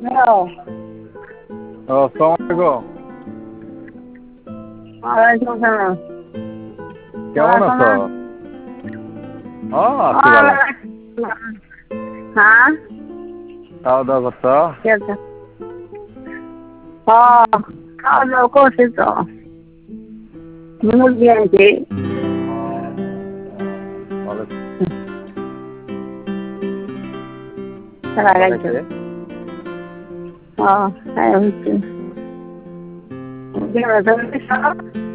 Hello. আসসালামু আলাইকুম। ওয়ালাইকুম আসসালাম। কেমন আছো? আছি ভালো। হ্যাঁ, খাওয়া দাওয়া করছো? খাওয়া দাওয়া করছি তো, মুরগি আনছি। ভালো। তারা ভালো গাইছো। খাইছে? হ্যাঁ, হচ্ছে।